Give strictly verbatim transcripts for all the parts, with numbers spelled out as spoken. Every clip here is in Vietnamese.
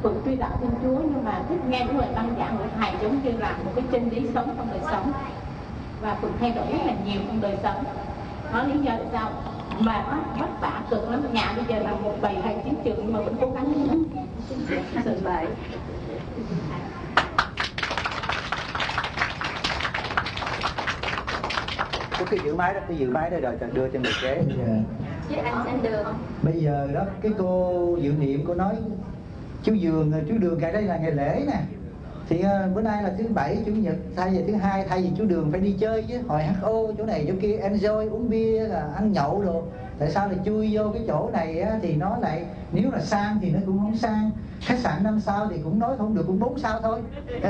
Phượng truy đạo Thiên Chúa, nhưng mà thích nghe những lời băng giảng của thầy giống như là một cái chân lý sống trong đời sống, và Phượng thay đổi rất là nhiều trong đời sống. Đó lý do tại sao mà nó vất vả cực lắm. Nhà bây giờ là một bầy thầy chiến trường nhưng mà vẫn cố gắng nữa. Sự vậy. Có cái giữ máy đó, cái giữ máy đó rồi đưa cho người kế. Chứ anh anh được. Bây giờ đó cái cô dự niệm cô nói chú Dường, chú Đường ngày đây là ngày lễ nè, thì uh, bữa nay là thứ bảy chủ nhật, thay vì thứ hai thay vì chú Đường phải đi chơi chứ, hồi hát o chỗ này chỗ kia enjoy uống bia là ăn nhậu rồi, tại sao lại chui vô cái chỗ này á, thì nó lại nếu là sang thì nó cũng không sang, khách sạn năm sao thì cũng nói không được, cũng bốn sao thôi.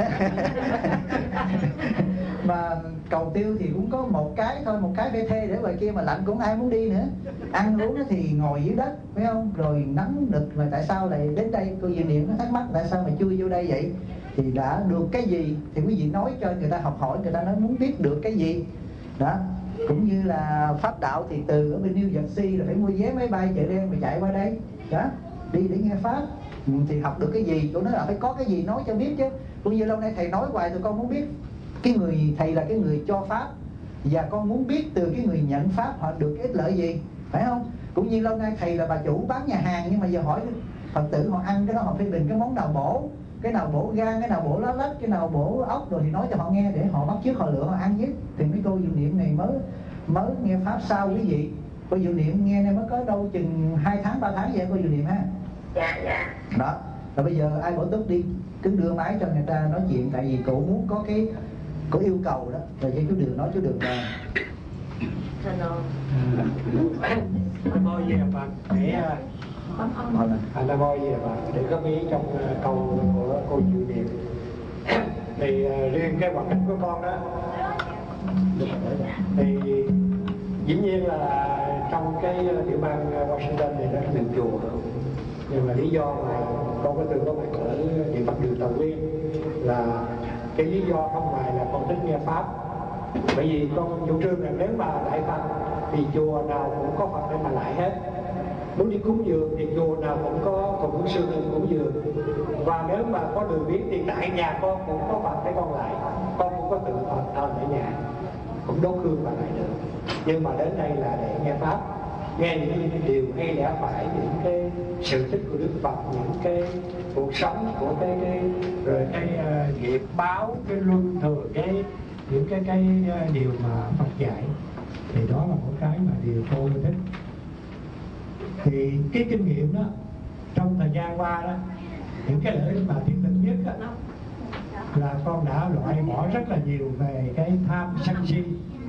Mà cầu tiêu thì cũng có một cái thôi, một cái bê thê để ngoài kia mà lạnh cũng ai muốn đi nữa, ăn uống thì ngồi dưới đất phải không, rồi nắng nực, mà tại sao lại đến đây? Cô Dự Niệm nó thắc mắc tại sao mà chui vô đây vậy, thì đã được cái gì thì quý vị nói cho người ta học hỏi, người ta nói muốn biết được cái gì đó. Cũng như là pháp đạo thì từ ở bên New Jersey là phải mua vé máy bay chợ đen mà chạy qua đây đó, đi để nghe pháp. Ừ, thì học được cái gì chỗ đó là phải có cái gì nói cho biết chứ. Cũng như lâu nay thầy nói hoài tụi con muốn biết cái người thầy là cái người cho pháp, và con muốn biết từ cái người nhận pháp họ được cái ích lợi gì, phải không? Cũng như lâu nay thầy là bà chủ bán nhà hàng, nhưng mà giờ hỏi Phật tử họ ăn cái đó họ phê bình cái món nào bổ, cái nào bổ gan, cái nào bổ lá lách, cái nào bổ ốc, rồi thì nói cho họ nghe để họ bắt chước họ lựa họ ăn nhất. Thì mấy cô Dự Niệm này mới mới nghe pháp sao quý vị? Cô Dự Niệm nghe này mới có đâu chừng hai tháng ba tháng vậy cô Dự Niệm ha. Dạ dạ. Đó. Rồi bây giờ ai bổ túc đi, cứ đưa máy cho người ta nói chuyện, tại vì cổ muốn có cái có yêu cầu đó. Rồi cho chú Đường nói chú Đường là Hello. Nam mô Di Đà Phật. Để anh Nam mô Di Đà Phật để góp ý trong câu của cô Dự Niệm. Thì riêng cái hoàn cảnh của con đó, thì dĩ nhiên là trong cái tiểu bang Washington này rất là nhiều chùa, nhưng mà lý do mà con có từng có mặt ở Điện Phật Đường Tàu Liên là cái lý do không phải là con thích nghe pháp, bởi vì con chủ trương rằng nếu mà lại Phật thì chùa nào cũng có Phật để mà lại hết. Muốn đi cúng dường thì chùa nào cũng có cùng hướng sư cúng dường, và nếu mà có đường biết thì tại nhà con cũng có Phật để con lại, con cũng có tự Phật thờ ở nhà, cũng đốt hương và lại được. Nhưng mà đến đây là để nghe pháp, nghe những cái điều hay lẽ phải, những cái sự tích của Đức Phật, những cái cuộc sống của cái, cái rồi cái uh, nghiệp báo, cái luân thường, cái những cái cái uh, điều mà Phật dạy, thì đó là một cái mà điều tôi thích. Thì cái kinh nghiệm đó trong thời gian qua đó, những cái lợi ích mà thiết thực nhất đó, là con đã loại bỏ rất là nhiều về cái tham sân si,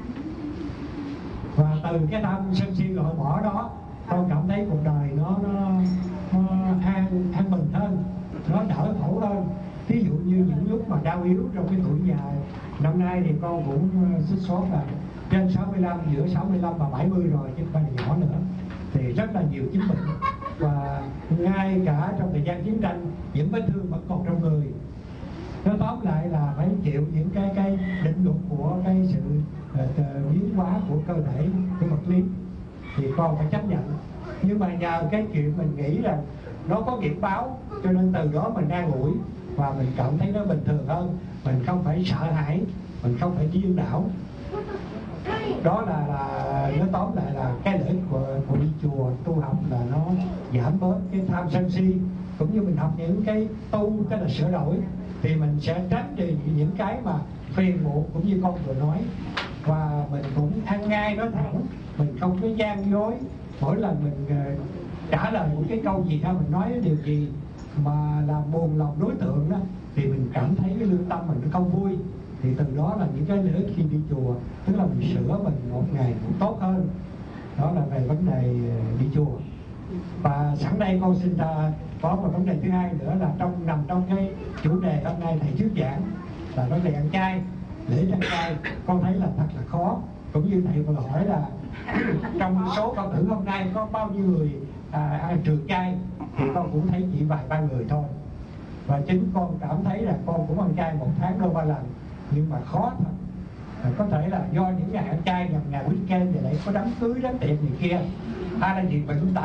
và từ cái tham sân si loại bỏ đó, con cảm thấy cuộc đời nó nó, nó an an bình hơn, nó đỡ khổ hơn. Ví dụ như những lúc mà đau yếu trong cái tuổi già, năm nay thì con cũng xích số là trên sáu mươi lăm, giữa sáu mươi lăm và bảy mươi rồi chứ không phải là nhỏ nữa, thì rất là nhiều chứng bệnh, và ngay cả trong thời gian chiến tranh những vết thương vẫn còn trong người. Nó tóm lại là phải chịu những cái cái định luật của cái sự uh, biến hóa của cơ thể, của vật lý, thì con phải chấp nhận. Nhưng mà nhờ cái chuyện mình nghĩ là nó có nghiệp báo, cho nên từ đó mình an ủi và mình cảm thấy nó bình thường hơn, mình không phải sợ hãi, mình không phải điên đảo. Đó là là nó tóm lại là cái lợi ích của, của đi chùa tu học là nó giảm bớt cái tham sân si, cũng như mình học những cái tu cái là sửa đổi, thì mình sẽ tránh đi những cái mà phiền muộn, cũng như con vừa nói, và mình cũng ăn ngay nói thẳng, mình không có gian dối. Mỗi lần mình uh, trả lời một cái câu gì đó, mình nói điều gì mà làm buồn lòng đối tượng đó, thì mình cảm thấy cái lương tâm mình nó không vui. Thì từ đó là những cái lợi ích khi đi chùa, tức là mình sửa mình một ngày cũng tốt hơn. Đó là về vấn đề đi chùa. Và sẵn đây con xin uh, có một vấn đề thứ hai nữa là trong nằm trong cái chủ đề hôm nay thầy thuyết giảng là vấn đề ăn chay, lễ ăn chay. Con thấy là thật là khó, cũng như thầy vừa hỏi là trong số con thử hôm nay có bao nhiêu người à, ăn trường chay, thì con cũng thấy chỉ vài ba người thôi. Và chính con cảm thấy là con cũng ăn chay một tháng đôi ba lần, nhưng mà khó thật. À, có thể là do những ngày ăn chay nhằm ngày weekend thì lại có đám cưới đám tiệc gì kia, hay là gì bệnh tật,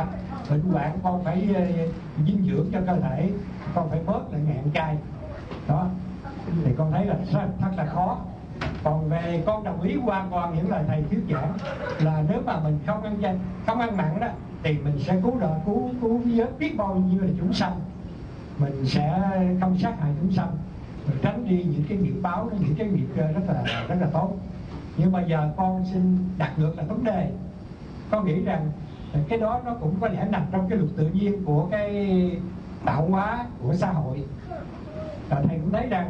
bệnh hoạn con phải uh, dinh dưỡng cho cơ thể, con phải bớt lại ngày ăn chay đó, thì con thấy là rất, thật là khó. Còn về con đồng ý hoàn toàn những lời thầy thuyết giảng là nếu mà mình không ăn chay, không ăn mặn đó, thì mình sẽ cứu đời, cứu cứu giới biết bao nhiêu là chúng sanh, mình sẽ không sát hại chúng sanh, mình tránh đi những cái nghiệp báo, những cái nghiệp rất là rất là tốt. Nhưng mà giờ con xin đặt ngược là vấn đề, con nghĩ rằng cái đó nó cũng có lẽ nằm trong cái luật tự nhiên của cái tạo hóa của xã hội. Và thầy cũng thấy rằng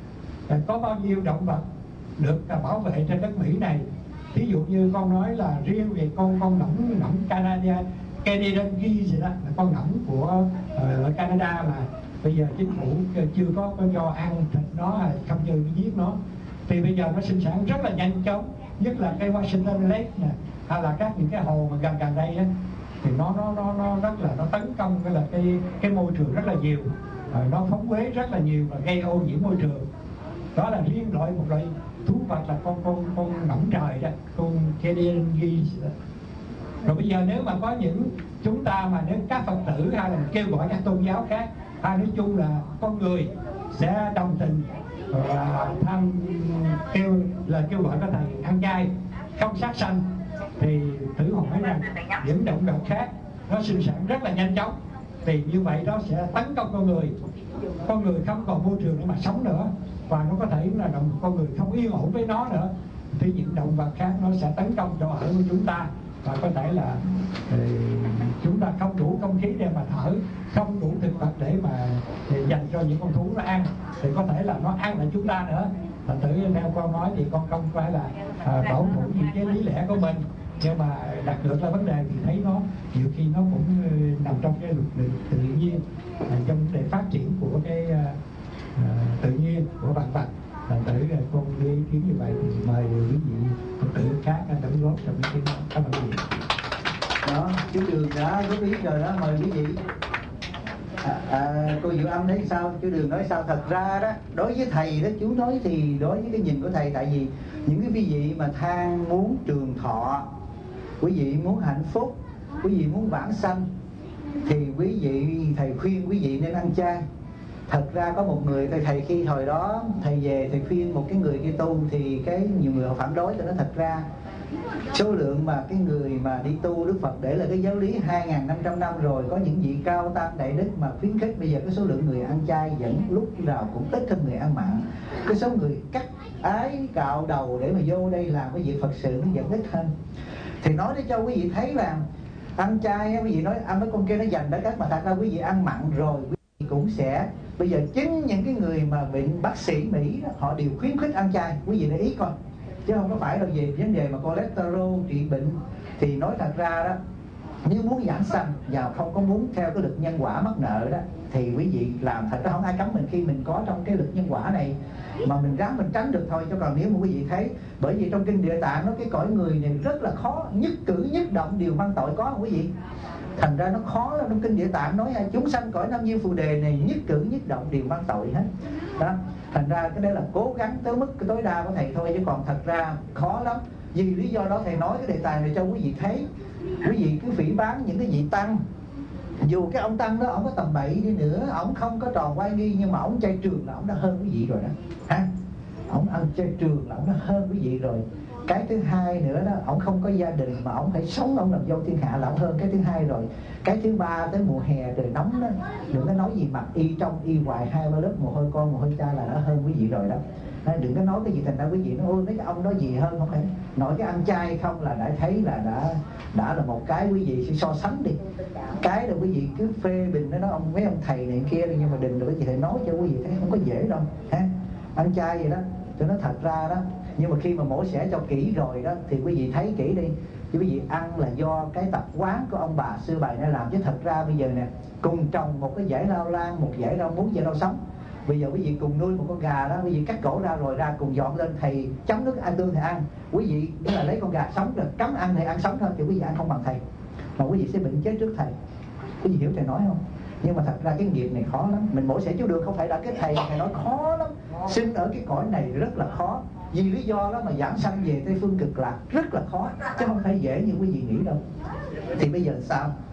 có bao nhiêu động vật được bảo vệ trên đất Mỹ này. Ví dụ như con nói là riêng về con con ngỗng ngỗng Canada, Canadian Geese gì đó, là con ngỗng của uh, ở Canada mà bây giờ chính phủ chưa có, có cho ăn thịt nó, không cho giết nó, thì bây giờ nó sinh sản rất là nhanh chóng, nhất là cái Washington Lake nè, hay là các những cái hồ mà gần gần đây á, thì nó nó nó nó rất là nó tấn công cái là cái cái môi trường rất là nhiều, rồi nó phóng uế rất là nhiều và gây ô nhiễm môi trường. Đó là riêng loại một loại thú vật là con con con ngỗng trời đó, con Canadian Geese đó. Rồi bây giờ nếu mà có những chúng ta mà nếu các Phật tử hay là kêu gọi các tôn giáo khác, hay nói chung là con người sẽ đồng tình và tham kêu là kêu gọi các thầy ăn chay, không sát sanh, thì thử hỏi rằng những động vật khác nó sinh sản rất là nhanh chóng, thì như vậy đó sẽ tấn công con người, con người không còn môi trường để mà sống nữa, và nó có thể là động con người không yên ổn với nó nữa, thì những động vật khác nó sẽ tấn công chỗ ở của chúng ta, và có thể là uh, chúng ta không đủ không khí để mà thở, không đủ thực vật để mà để dành cho những con thú nó ăn, thì có thể là nó ăn lại chúng ta nữa. Thành thử theo con nói thì con không phải là uh, bảo thủ những cái lý lẽ của mình, nhưng mà đặt được là vấn đề thì thấy nó nhiều khi nó cũng uh, nằm trong cái luật tự, tự nhiên, uh, trong vấn đề phát triển của cái uh, uh, tự nhiên của vạn vật. Thành thử uh, con đưa ý kiến như vậy thì mời quý vị Phật tử khác đóng góp trong ý kiến đó. Cảm ơn quý vị. Đó, chú Đường đã góp ý rồi đó, mời quý vị. À, à, cô Diệu Âm thấy sao? Chú Đường nói sao? Thật ra đó, đối với thầy đó, chú nói thì đối với cái nhìn của thầy, tại vì những cái quý vị mà than muốn trường thọ, quý vị muốn hạnh phúc, quý vị muốn vãng sanh, thì quý vị, thầy khuyên quý vị nên ăn chay. Thật ra có một người, thầy khi hồi đó thầy về thầy khuyên một cái người kia tu, thì cái nhiều người họ phản đối, cho nó thật ra số lượng mà cái người mà đi tu Đức Phật để là cái giáo lý hai nghìn năm trăm năm rồi, có những vị cao tăng đại đức mà khuyến khích, bây giờ cái số lượng người ăn chay vẫn lúc nào cũng ít hơn người ăn mặn. Cái số người cắt ái cạo đầu để mà vô đây làm cái việc Phật sự nó vẫn ít hơn. Thì nói để cho quý vị thấy là ăn chay, quý vị nói ăn mấy con kia nó dành đó các, mà thật ra quý vị ăn mặn rồi quý vị cũng sẽ, bây giờ chính những cái người mà bệnh bác sĩ Mỹ đó, họ đều khuyến khích ăn chay, quý vị để ý coi, chứ không có phải là về vấn đề mà cholesterol trị bệnh. Thì nói thật ra đó, nếu muốn giảng sanh và không có muốn theo cái luật nhân quả mắc nợ đó, thì quý vị làm, thật ra không ai cấm mình khi mình có trong cái luật nhân quả này, mà mình ráng mình tránh được thôi. Chứ còn nếu mà quý vị thấy, bởi vì trong kinh Địa Tạng nó cái cõi người này rất là khó, nhất cử nhất động đều mang tội, có không quý vị? Thành ra nó khó lắm. Trong kinh Địa Tạng nói chúng sanh cõi Nam Diêm Phù Đề này nhất cử nhất động đều mang tội hết đó. Thành ra cái đấy là cố gắng tới mức cái tối đa của thầy thôi, chứ còn thật ra khó lắm. Vì lý do đó thầy nói cái đề tài này cho quý vị thấy. Quý vị cứ phỉ báng những cái vị tăng, dù cái ông tăng đó ông có tầm bậy đi nữa, ông không có tròn oai nghi, nhưng mà ông chay trường là ông đã hơn quý vị rồi đó ha. Ông ăn chay trường là ông đã hơn quý vị rồi. Cái thứ hai nữa đó, ông không có gia đình mà ông phải sống, ông làm dâu thiên hạ là ông hơn cái thứ hai rồi. Cái thứ ba, tới mùa hè trời nóng đó, đừng có nói gì mặc y trong y ngoài hai ba lớp mồ hôi con mồ hôi cha là đã hơn quý vị rồi đó. Nên đừng có nói cái gì thành ra quý vị nói ôi mấy cái ông nói gì hơn, không phải nói cái ăn chay không là đã thấy là đã đã là một cái quý vị sẽ so sánh đi. Cái là quý vị cứ phê bình nó, nói ông mấy ông thầy này kia đi, nhưng mà đừng là quý vị thầy nói cho quý vị thấy không có dễ đâu ha. Ăn chay vậy đó, cho nó thật ra đó. Nhưng mà khi mà mổ xẻ cho kỹ rồi đó thì quý vị thấy kỹ đi, chứ quý vị ăn là do cái tập quán của ông bà xưa bài này làm, chứ thật ra bây giờ nè, cùng trồng một cái dãy rau lan, một dãy rau muống, dãy rau sống, bây giờ quý vị cùng nuôi một con gà đó, quý vị cắt cổ ra rồi ra cùng dọn lên, thầy chấm nước ăn tương thầy ăn, quý vị tức là lấy con gà sống rồi cấm ăn thầy ăn sống thôi, thì quý vị ăn không bằng thầy, mà quý vị sẽ bệnh chết trước thầy. Quý vị hiểu thầy nói không? Nhưng mà thật ra cái nghiệp này khó lắm. Mình mổ xẻ chú Đường không phải là cái thầy thầy nói khó lắm, sinh ở cái cõi này rất là khó. Vì lý do đó mà giảng sanh về Tây Phương Cực Lạc rất là khó, chứ không phải dễ như quý vị nghĩ đâu. Thì bây giờ sao?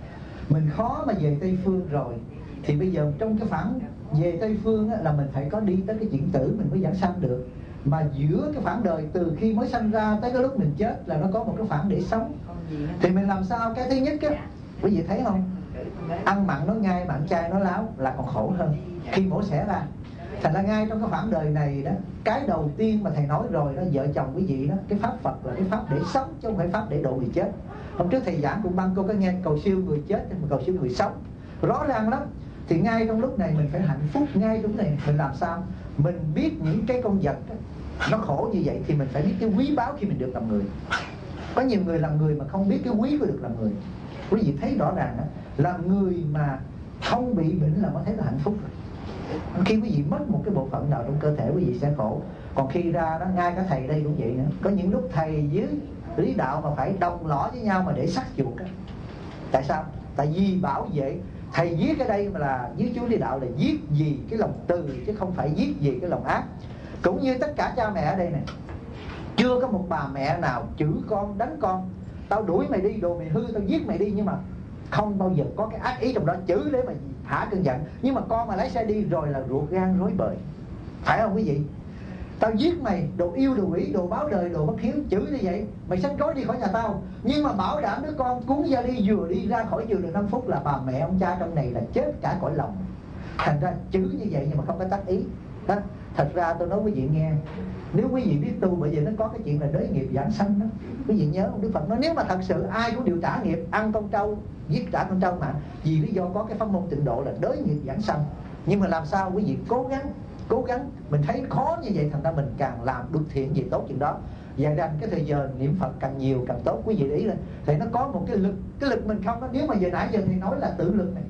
Mình khó mà về Tây Phương rồi, thì bây giờ trong cái phản về Tây Phương á, là mình phải có đi tới cái chuyện tử mình mới giảng sanh được. Mà giữa cái phản đời từ khi mới sanh ra tới cái lúc mình chết là nó có một cái phản để sống. Thì mình làm sao? Cái thứ nhất á, quý vị thấy không, ăn mặn nó ngay mà ăn chay nó láo là còn khổ hơn khi mổ xẻ ra. Thành ra ngay trong cái phản đời này đó, cái đầu tiên mà thầy nói rồi đó, vợ chồng quý vị đó, cái pháp Phật là cái pháp để sống chứ không phải pháp để độ người chết. Hôm trước thầy giảng cũng băng cô có nghe cầu siêu người chết mà cầu siêu người sống rõ ràng lắm. Thì ngay trong lúc này mình phải hạnh phúc, ngay trong này mình làm sao mình biết những cái con vật đó, nó khổ như vậy thì mình phải biết cái quý báu khi mình được làm người. Có nhiều người làm người mà không biết cái quý của được làm người. Quý vị thấy rõ ràng đó, làm người mà không bị bệnh là mới thấy là hạnh phúc rồi. Khi quý vị mất một cái bộ phận nào trong cơ thể quý vị sẽ khổ. Còn khi ra đó, ngay cả thầy đây cũng vậy nữa. Có những lúc thầy với lý đạo mà phải đồng lõa với nhau mà để sát chuột đó. Tại sao? Tại vì bảo vệ. Thầy viết ở đây mà là với chú lý đạo là giết vì cái lòng từ chứ không phải giết vì cái lòng ác. Cũng như tất cả cha mẹ ở đây này, chưa có một bà mẹ nào chửi con, đánh con. Tao đuổi mày đi, đồ mày hư, tao giết mày đi. Nhưng mà không bao giờ có cái ác ý trong đó, chửi để mà thả cơn giận. Nhưng mà con mà lái xe đi rồi là ruột gan rối bời. Phải không quý vị? Tao giết mày, đồ yêu, đồ quỷ, đồ báo đời, đồ bất hiếu, chửi như vậy. Mày xách rối đi khỏi nhà tao. Nhưng mà bảo đảm đứa con cuốn ra đi, vừa đi ra khỏi giường được năm phút là bà mẹ ông cha trong này là chết cả cõi lòng. Thành ra chửi như vậy nhưng mà không có tác ý đó. Thật ra tôi nói quý vị nghe, nếu quý vị biết tu, bởi vì nó có cái chuyện là đới nghiệp giảng sanh đó. Quý vị nhớ ông Đức Phật nói nếu mà thật sự ai cũng đều trả nghiệp, ăn con trâu, giết trả con trâu mà, vì lý do có cái pháp môn tịnh độ là đới nghiệp giảng sanh. Nhưng mà làm sao quý vị cố gắng, cố gắng, mình thấy khó như vậy thành ra mình càng làm được thiện gì tốt chuyện đó. Và rằng cái thời giờ niệm Phật càng nhiều càng tốt. Quý vị để ý là thì nó có một cái lực, cái lực mình không có. Nếu mà giờ nãy giờ thì nói là tự lực này,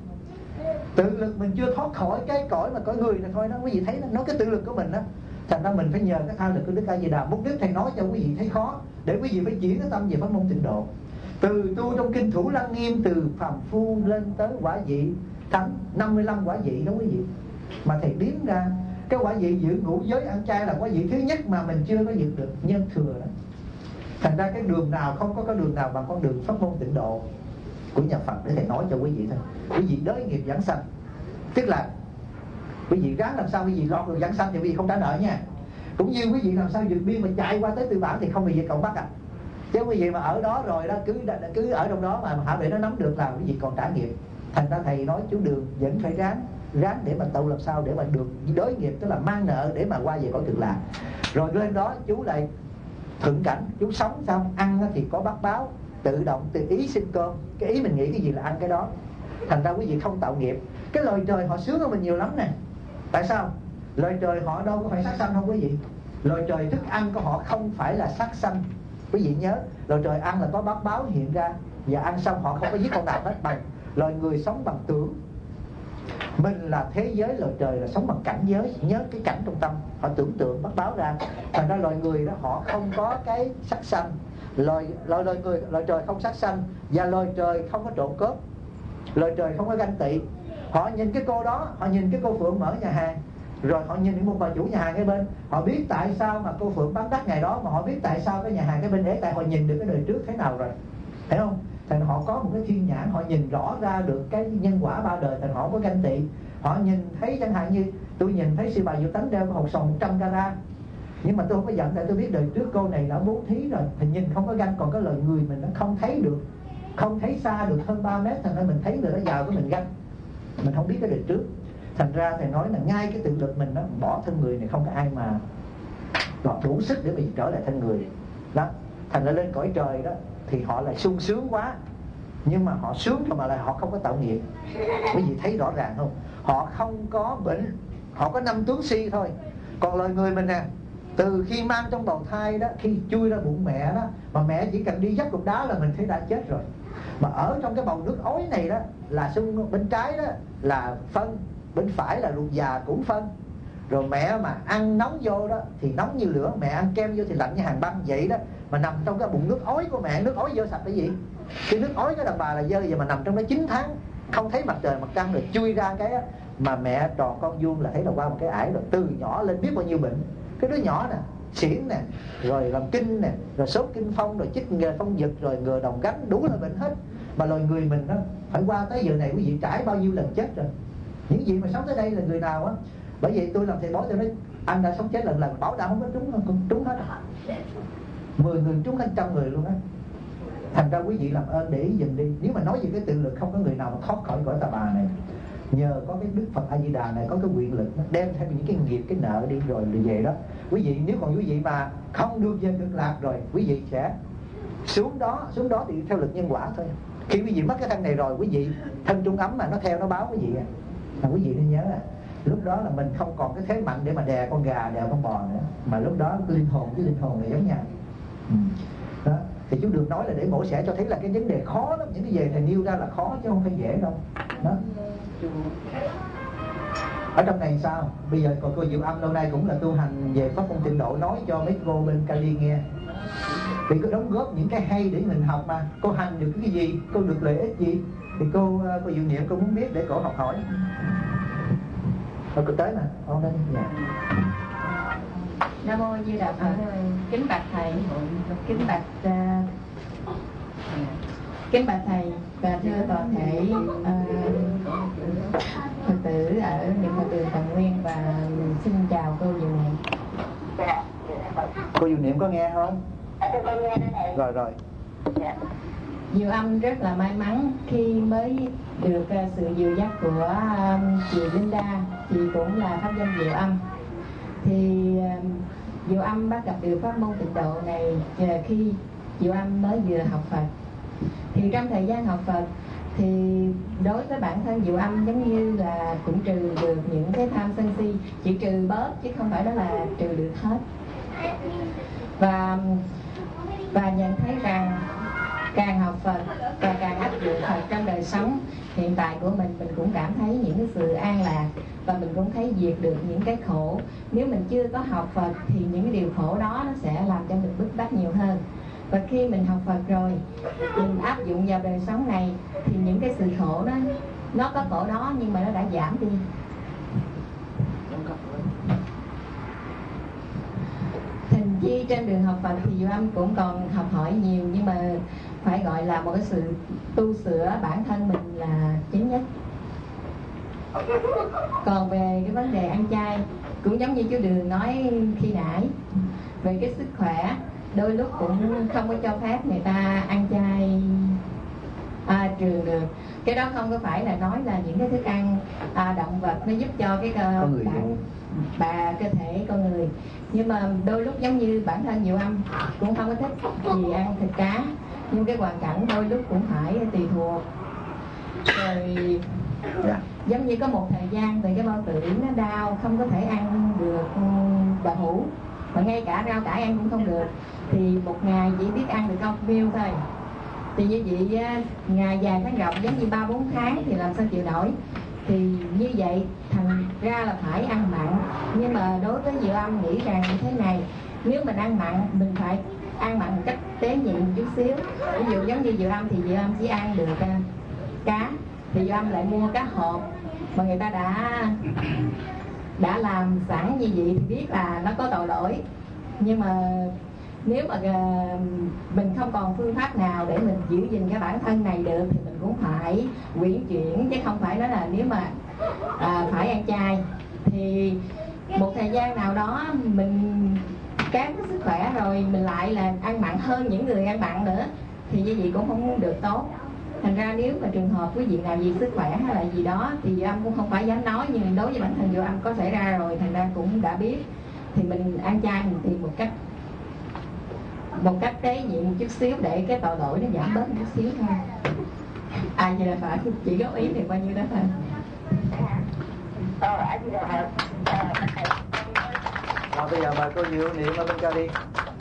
tự lực mình chưa thoát khỏi cái cõi mà cõi người này thôi đó. Quý vị thấy đó, nói cái tự lực của mình đó. Thành ra mình phải nhờ cái tha lực của Đức A Di Đà. Mục đích thầy nói cho quý vị thấy khó để quý vị phải chuyển cái tâm về pháp môn tịnh độ. Từ tu trong kinh Thủ Lăng Nghiêm, từ phàm phu lên tới quả vị thánh, năm mươi lăm quả vị đó quý vị. Mà thầy điếm ra cái quả vị giữ ngũ giới ăn chay là quả vị thứ nhất mà mình chưa có giữ được, nhân thừa đó. Thành ra cái đường nào không có cái đường nào bằng con đường pháp môn tịnh độ của nhà Phật để thầy nói cho quý vị thôi. Quý vị đới nghiệp giảng sanh, tức là quý vị ráng làm sao quý vị lọt được giảng sanh thì quý vị không trả nợ nha. Cũng như quý vị làm sao vượt biên mà chạy qua tới Tư Bản thì không bị gì cộng bắt à. Chứ quý vị mà ở đó rồi đó, cứ cứ ở trong đó mà hả để nó nắm được là quý vị còn trả nghiệp. Thành ra thầy nói chú Đường vẫn phải ráng ráng để mà tu làm sao để mà được đối nghiệp, tức là mang nợ để mà qua về cõi Cực Lạc. Rồi lên đó chú lại thuận cảnh, chú sống xong ăn thì có bát báo, tự động từ ý sinh cơm, cái ý mình nghĩ cái gì là ăn cái đó. Thành ra quý vị không tạo nghiệp. Cái loài trời họ sướng hơn mình nhiều lắm nè. Tại sao? Loài trời họ đâu có phải sát sanh không quý vị. Loài trời thức ăn của họ không phải là sát sanh. Quý vị nhớ, loài trời ăn là có bát báo hiện ra, và ăn xong họ không có giết con nào hết. Bằng loài người sống bằng tưởng. Mình là thế giới, loài trời là sống bằng cảnh giới. Nhớ cái cảnh trong tâm, họ tưởng tượng bát báo ra. Thành ra loài người đó họ không có cái sát sanh. Loài, loài, loài người, loài trời không sát sanh. Và loài trời không có trộm cướp. Loài trời không có ganh tị. Họ nhìn cái cô đó, họ nhìn cái cô Phượng mở nhà hàng, rồi họ nhìn những một bà chủ nhà hàng cái bên, họ biết tại sao mà cô Phượng bán đắt ngày đó, mà họ biết tại sao cái nhà hàng cái bên ế, tại họ nhìn được cái đời trước thế nào rồi, thấy không? Thành họ có một cái thiên nhãn, họ nhìn rõ ra được cái nhân quả ba đời, thành họ có ganh tị. Họ nhìn thấy chẳng hạn như tôi nhìn thấy sư bà Diệu Tánh đeo cái hộp sòn một trăm carat, nhưng mà tôi không có giận, tại tôi biết đời trước cô này đã bố thí rồi, thì nhìn không có ganh. Còn cái lời người mình nó không thấy được, không thấy xa được hơn ba mét, thành ra mình thấy người đó giàu cái mình ganh, mình không biết cái đời trước. Thành ra thầy nói là ngay cái tự lực mình đó, bỏ thân người này không có ai mà đủ sức để mình trở lại thân người đó. Thành ra lên cõi trời đó thì họ lại sung sướng quá, nhưng mà họ sướng mà lại họ không có tạo nghiệp. Quý vị thấy rõ ràng không? Họ không có bệnh, họ có năm tướng si thôi. Còn loài người mình nè, từ khi mang trong bào thai đó, khi chui ra bụng mẹ đó, mà mẹ chỉ cần đi dấp cục đá là mình thấy đã chết rồi. Mà ở trong cái bầu nước ối này đó là xung bên trái đó là phân, bên phải là ruột già cũng phân. Rồi mẹ mà ăn nóng vô đó thì nóng như lửa, mẹ ăn kem vô thì lạnh như hàng băng vậy đó. Mà nằm trong cái bụng nước ối của mẹ, nước ối dơ sạch cái gì? Cái nước ối cái đàn bà là dơ, vậy mà nằm trong đó chín tháng không thấy mặt trời mặt trăng, rồi chui ra cái á, mà mẹ tròn con vuông là thấy là qua một cái ải rồi, từ nhỏ lên biết bao nhiêu bệnh. Cái đứa nhỏ nè, xỉn nè, rồi làm kinh nè, rồi sốt kinh phong, rồi chích nghề phong dực, rồi ngừa đồng gánh, đủ là bệnh hết. Mà loài người mình đó phải qua tới giờ này quý vị trải bao nhiêu lần chết rồi. Những gì mà sống tới đây là người nào á. Bởi vậy tôi làm thầy bói tôi nói anh đã sống chết lần lần, bảo đảm không có trúng, không trúng hết. Mười người trúng lên trăm người luôn á. Thành ra quý vị làm ơn để ý dùm đi. Nếu mà nói về cái tự lực, không có người nào mà thoát khỏi cõi tà bà này. Nhờ có cái Đức Phật A Di Đà này có cái quyền lực, nó đem theo những cái nghiệp, cái nợ đi rồi về đó. Quý vị nếu còn quý vị mà không đưa về cực lạc rồi, quý vị sẽ xuống đó, xuống đó thì theo lực nhân quả thôi. Khi quý vị mất cái thân này rồi, quý vị thân trung ấm mà nó theo nó báo quý vị à. Mà quý vị nên nhớ à, lúc đó là mình không còn cái thế mạnh để mà đè con gà, đè con bò nữa. Mà lúc đó linh hồn với linh hồn là giống nhau. Ừ. Đó. Thì chú được nói là để mổ xẻ cho thấy là cái vấn đề khó lắm. Những cái về thầy nêu ra là khó chứ không phải dễ đâu. Đó. Ở trong này sao? Bây giờ còn cô Diệu Âm lâu nay cũng là tu hành về pháp môn tịnh độ, nói cho mấy cô bên Cali nghe. Vì cô đóng góp những cái hay để mình học mà. Cô hành được cái gì? Cô được lợi ích gì? Thì cô cô Diệu Niệm cô muốn biết để cô học hỏi. Thôi cô tới nè. Ô đây. Dạ. Nam mô Di Đà Phật. Kính bạch thầy, kính bạch uh, kính bạch thầy và thưa toàn thể uh, Phật tử ở niệm Phật đường Tần Nguyên, và xin chào cô Diệu Niệm. Cô Diệu Niệm có nghe không? Rồi rồi. Diệu Âm rất là may mắn khi mới được uh, sự dìu dắt của uh, chị Linda, chị cũng là pháp danh Diệu Âm. Thì uh, Diệu Âm bắt gặp được pháp môn tịnh độ này khi Diệu Âm mới vừa học Phật. Thì trong thời gian học Phật thì đối với bản thân Diệu Âm giống như là cũng trừ được những cái tham sân si, chỉ trừ bớt chứ không phải đó là trừ được hết. Và và nhận thấy rằng càng học Phật và càng áp dụng Phật trong đời sống hiện tại của mình, mình cũng cảm thấy những cái sự an lạc, và mình cũng thấy diệt được những cái khổ. Nếu mình chưa có học Phật thì những cái điều khổ đó nó sẽ làm cho mình bức bách nhiều hơn. Và khi mình học Phật rồi, mình áp dụng vào đời sống này thì những cái sự khổ đó, nó có khổ đó nhưng mà nó đã giảm đi. Thành chi trên đường học Phật thì Diệu Âm cũng còn học hỏi nhiều, nhưng mà phải gọi là một cái sự tu sửa bản thân mình là chính nhất. Còn về cái vấn đề ăn chay, cũng giống như chú Đường nói khi nãy, về cái sức khỏe, đôi lúc cũng không có cho phép người ta ăn chay à, trường được. Cái đó không có phải là nói là những cái thức ăn à, động vật nó giúp cho cái cơ bản bà cơ thể con người, nhưng mà đôi lúc giống như bản thân Diệu Âm cũng không có thích gì ăn thịt cá, nhưng cái hoàn cảnh đôi lúc cũng phải tùy thuộc. Rồi yeah. Giống như có một thời gian về cái bao tử nó đau, không có thể ăn được đậu hũ, mà ngay cả rau cải ăn cũng không được, thì một ngày chỉ biết ăn được con miêu thôi. Thì như vậy ngày dài tháng rộng giống như ba bốn tháng thì làm sao chịu nổi. Thì như vậy thành ra là phải ăn mặn. Nhưng mà đối với Diệu Âm nghĩ rằng như thế này, nếu mình ăn mặn mình phải ăn mặn một cách tế nhị một chút xíu. Ví dụ giống như Diệu Âm thì Diệu Âm chỉ ăn được uh, cá, thì Diệu Âm lại mua cá hộp mà người ta đã đã làm sẵn như vậy thì biết là nó có tội lỗi. Nhưng mà nếu mà uh, mình không còn phương pháp nào để mình giữ gìn cái bản thân này được thì mình cũng phải quyển chuyển, chứ không phải nói là nếu mà uh, phải ăn chay thì một thời gian nào đó mình kém cái sức khỏe rồi mình lại là ăn mặn hơn những người ăn mặn nữa, thì như vậy cũng không được tốt. Thành ra nếu mà trường hợp quý vị nào vì sức khỏe hay là gì đó thì Diệu Âm cũng không phải dám nói, nhưng đối với bản thân Diệu Âm có xảy ra rồi, thành ra cũng đã biết. Thì mình ăn chay mình tìm một cách một cách tế nhị một chút xíu để cái tội lỗi nó giảm bớt một chút xíu thôi. À vậy là phải chỉ góp ý thì bao nhiêu đó thôi. Rồi bây giờ mời cô Diệu Niệm ở bên kia đi.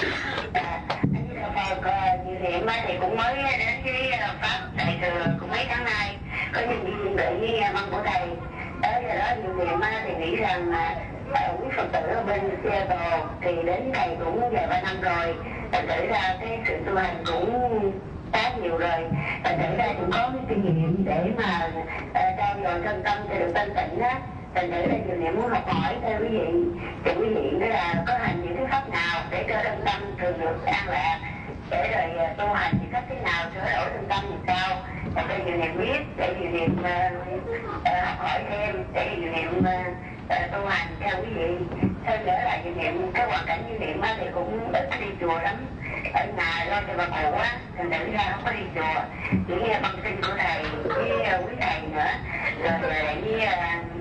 Diệu Niệm thì cũng mới đến với pháp đại thừa cũng mấy tháng nay, có những gì bị với mong của thầy. Tới giờ đó Diệu Niệm thì nghĩ rằng quý Phật tử ở bên Seattle thì đến thầy cũng vài ba năm rồi, thành thử ra cái sự tu hành cũng khá nhiều rồi, thành thử ra cũng có cái kinh nghiệm để mà trao dồi thân tâm cho được thanh tịnh á. Thành thử ra Diệu Niệm muốn học hỏi theo quý vị, thì quý vị đó là có hành những cái pháp nào để cho thân tâm thường được an lạc, để rồi uh, tu hành thì cách thế nào, sửa đổi trung tâm thì sao, để cho nhiều niệm biết, để nhiều niệm uh, uh, học hỏi thêm, để nhiều niệm uh, uh, tu hành theo quý vị. Hơn nữa là nhiều niệm cái hoàn cảnh nhiều niệm thì cũng ít đi chùa lắm, ở nhà lo cho bà cụ á, thành thử ra không có đi chùa, chỉ nghe băng tin của thầy với uh, quý thầy nữa, rồi với uh,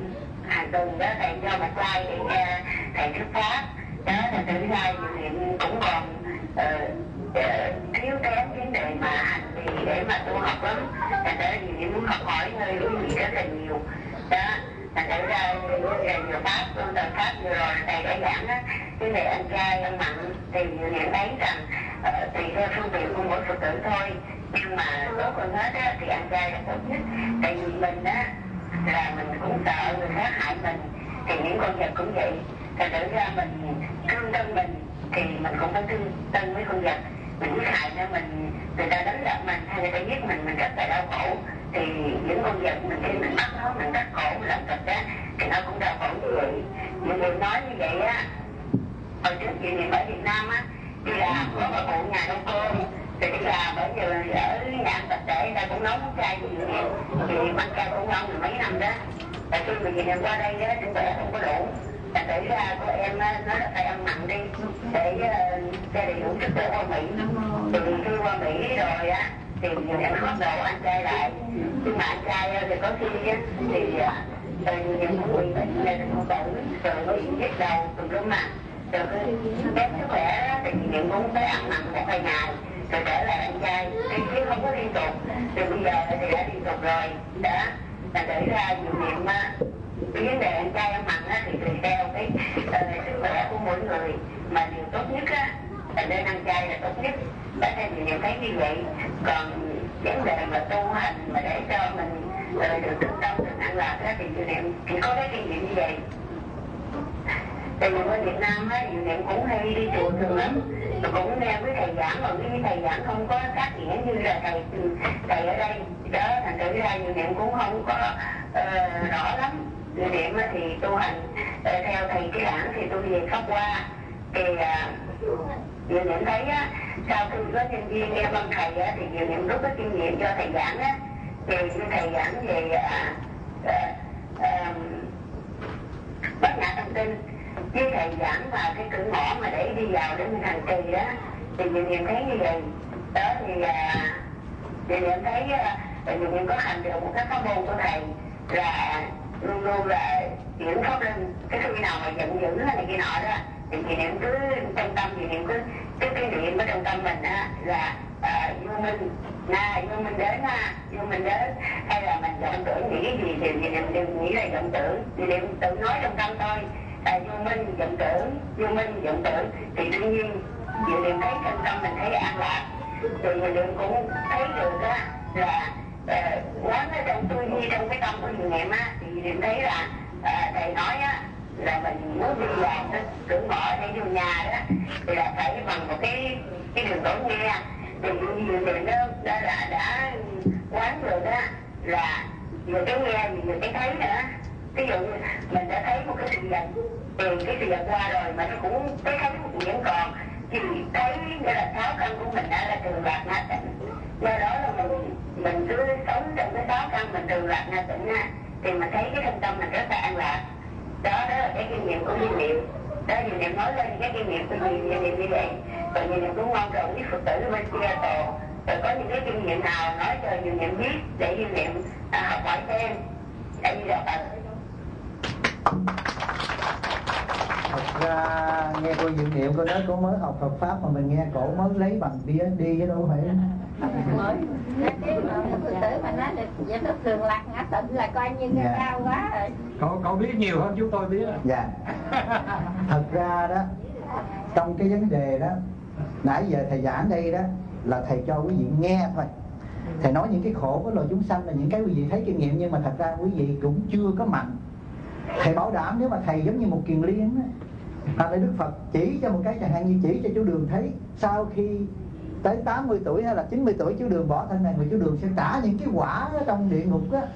hàng tuần đó thầy cho một like để uh, thầy thuyết pháp đó, thành thử ra nhiều niệm cũng còn uh, uh, thiếu kém vấn đề mà hành trì để mà tu học lắm, thành ra nhiều niệm muốn học hỏi hơi quý vị rất là nhiều đó. Thành thử ra nhiều pháp, tờ pháp vừa rồi thầy đã giảng á, vấn đề ăn chay, ăn mặn thì nhiều niệm thấy rằng uh, tùy theo phương tiện của mỗi Phật tử thôi, nhưng mà tốt hơn hết á, thì ăn chay là tốt nhất. Tại vì mình á là mình cũng sợ người khác hại mình, thì những con vật cũng vậy. Thành thử ra mình thương thân mình thì mình cũng phải thương thân với con vật. Mình giết hại cho mình, người ta đánh đập mình hay người ta giết mình, mình rất là đau khổ. Thì những con vật mình khi mình bắt nó, mình rất khổ, mình làm thịt á, thì nó cũng đau khổ như vậy. Những người nói như vậy á, hồi trước chị niệm ở Việt Nam á, đi làm có bà cụ nhà nấu cơm, thì đi làm bởi giờ ở nhà ăn tập thể, người ta cũng nấu món chay như vậy. Thì ăn chay cũng ngon mười mấy năm đó. Tại khi mà chị niệm qua đây á, sức khỏe không có đủ. Thành thử ra cô em á, nói là phải ăn mặn đi, để uh, cho đầy đủ sức khỏe qua Mỹ. Thì khi qua Mỹ rồi á, thì em bắt đầu ăn chay lại. Nhưng mà ăn chay thì có khi á, thì rồi em cũng bị bệnh nên không tử, rồi có bị nhức đầu, tùm lum mà. Rồi cứ kém sức khỏe á, thì em cũng phải ăn mặn một vài ngày, rồi trở lại ăn chay, chứ không có liên tục. Rồi bây giờ thì đã liên tục rồi, đã. Thành thử ra nhiều niệm á, cái vấn đề ăn chay ăn mặn á, thì tùy theo cái uh, sức khỏe của mỗi người, mà điều tốt nhất á là nên ăn chay là tốt nhất. Đã theo nhiều niệm thấy như vậy. Còn vấn đề mà tu hành mà để cho mình uh, được trung tâm, được an lạc á, thì nhiều niệm chỉ có cái kinh nghiệm như vậy. Tại vì bên Việt Nam á, nhiều niệm cũng hay đi chùa thường lắm, rồi cũng nghe với thầy giảng, mà với thầy giảng không có khác nghĩa như là thầy thầy ở đây đó. Thành thử ra nhiều niệm cũng không có uh, rõ lắm. Nhiều niệm thì tu hành uh, theo thầy cái giảng thì tôi về khóc qua, thì uh, nhiều niệm thấy á, sau khi có nhân viên nghe băng thầy á, thì nhiều niệm rút cái kinh nghiệm cho thầy giảng á. Thì như thầy giảng về uh, uh, uh, bát nhã tâm kinh, với thầy giảng vào cái cửa ngõ mà để đi vào để mình hành trì đó, thì nhiều niệm thấy như vậy đó. Thì nhiều niệm thấy nhiều niệm có hành được một cái pháp môn của thầy là luôn luôn là chuyển pháp linh. Cái khi nào mà giận dữ này kia nọ đó, thì nhiều niệm cứ trong tâm, nhiều niệm cứ cái cái niệm ở trong tâm mình á là uh, vô minh na, vô minh đến na, vô minh đến, hay là mình vọng tưởng nghĩ cái gì thì nhiều niệm đừng nghĩ là vọng tưởng, nhiều niệm tự nói trong tâm thôi. À, vô minh vọng tưởng, vô minh vọng tưởng, thì tự nhiên nhiều niệm thấy trong tâm mình thấy an lạc. Thì nhiều niệm cũng thấy được á là uh, quán ở trong tư duy, trong cái tâm của nhiều niệm á, thì nhiều niệm thấy là uh, thầy nói á là mình muốn đi vào cái cửa ngõ để vô nhà đó, thì là phải bằng một cái cái đường tổ nghe. Thì nhiều niệm đó, đó là đã quán rồi đó, là nhiều cái nghe, nhiều cái thấy nữa. Ví dụ như mình đã thấy một cái sự vật, thì cái sự vật qua rồi mà nó cũng cái thấy vẫn còn, thì thấy nghĩa là sáu căn của mình đã là trường lạc na tịnh. Do đó là mình mình cứ sống trong cái sáu căn mình trường lạc na tịnh á, thì mình thấy cái thân tâm mình rất là an lạc. Đó, đó là cái kinh nghiệm của nhiều niệm. Đó, nhiều niệm nói lên cái kinh nghiệm của nhiều, nhiều niệm như vậy. Còn nhiều niệm cũng mong cầu với Phật tử bên kia tổ, rồi có những cái kinh nghiệm nào nói cho nhiều niệm biết để nhiều niệm à, học hỏi thêm. Tại vì là Phật. Thật ra nghe cô Diệu Niệm cô nói cô mới học Phật pháp mà mình nghe cổ mới lấy bằng pê hát đê chứ đâu phải mới cái mà Phật tử mà nói là vậy nó thường lạc ngã tịnh là coi như dạ. cao quá rồi. Cậu, cậu biết nhiều hơn chúng tôi biết. Dạ. Thật ra đó, trong cái vấn đề đó, nãy giờ thầy giảng đây đó là thầy cho quý vị nghe thôi. Thầy nói những cái khổ của loài chúng sanh là những cái quý vị thấy kinh nghiệm, nhưng mà thật ra quý vị cũng chưa có mạnh. Thầy bảo đảm nếu mà thầy giống như một kiền liên á, hoặc là Đức Phật chỉ cho một cái, chẳng hạn như chỉ cho chú Đường thấy sau khi tới tám mươi tuổi hay là chín mươi tuổi chú Đường bỏ thân này, người chú Đường sẽ trả những cái quả trong địa ngục á,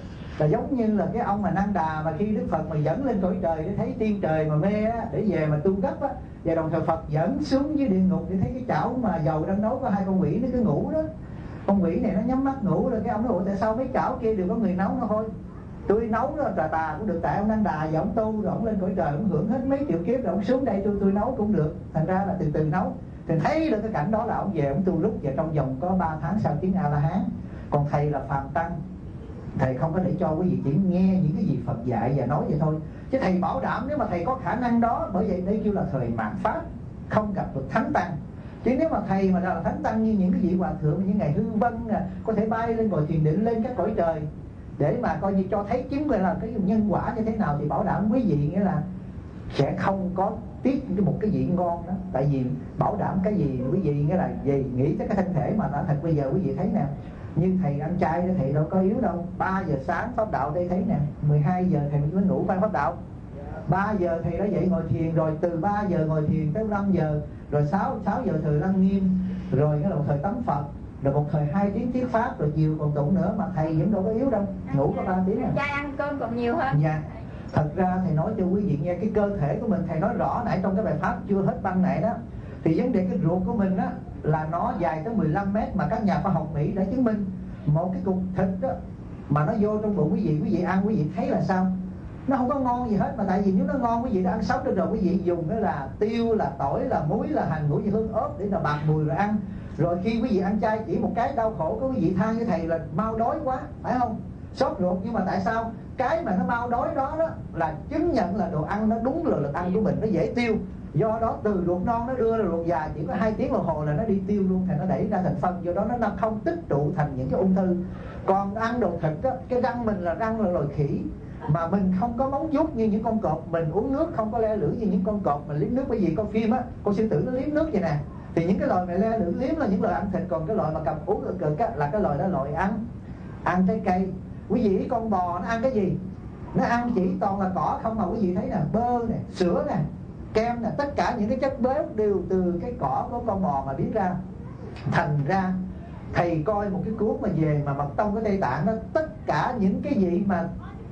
Là giống như là cái ông mà Năng Đà mà khi Đức Phật mà dẫn lên cõi trời để thấy tiên trời mà mê á, để về mà tu gấp á, và đồng thời Phật dẫn xuống dưới địa ngục để thấy cái chảo mà dầu đang nấu có hai con quỷ nó cứ ngủ đó. Con quỷ này nó nhắm mắt ngủ rồi cái ông nói: ủa tại sao mấy chảo kia đều có người nấu nó thôi? Tôi nấu đó trà tà cũng được, tại ông Năng Đà và ông tu rồi ông lên cõi trời ông hưởng hết mấy triệu kiếp rồi ông xuống đây tôi tôi nấu cũng được. Thành ra là từ từ nấu. Thì thấy được cái cảnh đó là ông về ông tu lúc và trong vòng có ba tháng sau chứng A La Hán. Còn thầy là phàm tăng, thầy không có để cho quý vị chỉ nghe những cái gì Phật dạy và nói vậy thôi. Chứ thầy bảo đảm nếu mà thầy có khả năng đó, bởi vậy đây kêu là thời mạt pháp, không gặp được thánh tăng. Chứ nếu mà thầy mà là thánh tăng như những cái vị hòa thượng như ngày Hư Vân có thể bay lên ngồi thiền định lên các cõi trời để mà coi như cho thấy chứng là cái nhân quả như thế nào, thì bảo đảm quý vị nghĩa là sẽ không có tiếc một cái vị ngon đó. Tại vì bảo đảm cái gì quý vị nghĩa là gì nghĩ tới cái thân thể mà đã thật. Bây giờ quý vị thấy nè, như thầy ăn chay đó, thầy đâu có yếu đâu. Ba giờ sáng pháp đạo đây thấy nè, mười hai giờ thầy mới ngủ ban pháp đạo. Ba giờ thầy đã dậy ngồi thiền rồi, từ ba giờ ngồi thiền tới năm giờ, rồi sáu sáu giờ thời lăng nghiêm, rồi cái một thời tắm Phật, rồi một thời hai tiếng thuyết pháp, rồi chiều còn tụng nữa, mà thầy vẫn đâu có yếu đâu, ngủ có ba tiếng à. Trai ăn cơm còn nhiều hơn. Dạ. Thật ra thầy nói cho quý vị nghe cái cơ thể của mình, thầy nói rõ nãy trong cái bài pháp chưa hết băng này đó, thì vấn đề cái ruột của mình đó là nó dài tới mười lăm mét, mà các nhà khoa học Mỹ đã chứng minh một cái cục thịt đó mà nó vô trong bụng quý vị, quý vị ăn quý vị thấy là sao? Nó không có ngon gì hết, mà tại vì nếu nó ngon quý vị đã ăn sống được rồi, quý vị dùng đó là tiêu, là tỏi, là muối, là hành, ngũ vị hương, ớt để là bạc mùi rồi ăn. Rồi khi quý vị ăn chay chỉ một cái đau khổ của quý vị than với thầy là mau đói quá, phải không? Sốt ruột, nhưng mà tại sao? Cái mà nó mau đói đó đó là chứng nhận là đồ ăn nó đúng là lực ăn của mình, nó dễ tiêu. Do đó từ ruột non nó đưa ra ruột già chỉ có hai tiếng đồng hồ là nó đi tiêu luôn, thì nó đẩy ra thành phân, do đó nó không tích tụ thành những cái ung thư. Còn ăn đồ thịt đó, cái răng mình là răng là loài khỉ, mà mình không có móng vuốt như những con cọp, mình uống nước không có le lưỡi như những con cọp, mình liếm nước. Bởi vì coi phim á, con sư tử nó liếm nước vậy nè, thì những cái loài mà le lưỡi liếm là những loài ăn thịt, còn cái loài mà cầm uống cực cực á là cái loài đó loài ăn ăn trái cây. Quý vị con bò nó ăn cái gì? Nó ăn chỉ toàn là cỏ không, mà quý vị thấy nè, bơ nè, sữa nè, kem nè, tất cả những cái chất béo đều từ cái cỏ của con bò mà biến ra. Thành ra thầy coi một cái cuốn mà về mà mật tông của Tây Tạng đó, tất cả những cái gì mà